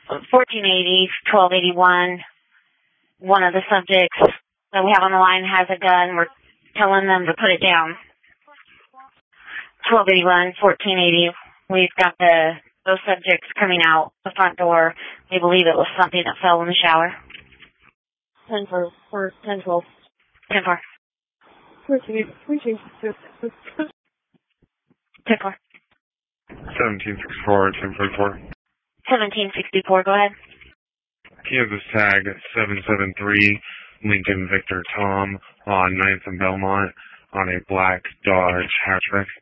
1480, 1281. One of the subjects that we have on the line has a gun. We're telling them to put it down. 1281, 1480. We've got those subjects coming out the front door. We believe it was something that fell in the shower. 10-4, 10-12. 10-4. 10-4. 1764, 1044. 1764, go ahead. Kansas tag 773, Lincoln Victor Tom on 9th and Belmont on a black Dodge hatchback.